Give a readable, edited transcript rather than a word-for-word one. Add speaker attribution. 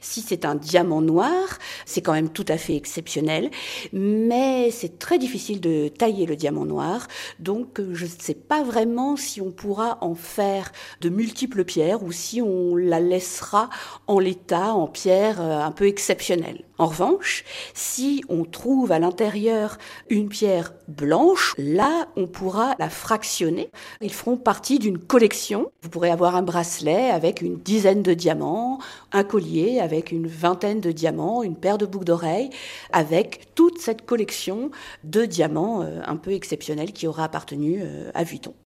Speaker 1: Si c'est un diamant noir, c'est quand même tout à fait exceptionnel, mais c'est très difficile de tailler le diamant noir, donc je ne sais pas vraiment si on pourra en faire de multiples pierres ou si on la laissera en l'état, en pierre un peu exceptionnelle. En revanche, si on trouve à l'intérieur une pierre blanche, là, on pourra la fractionner. Ils feront partie d'une collection. Vous pourrez avoir un bracelet avec une dizaine de diamants, un collier avec une vingtaine de diamants, une paire de boucles d'oreilles, avec toute cette collection de diamants un peu exceptionnels qui aura appartenu à Vuitton.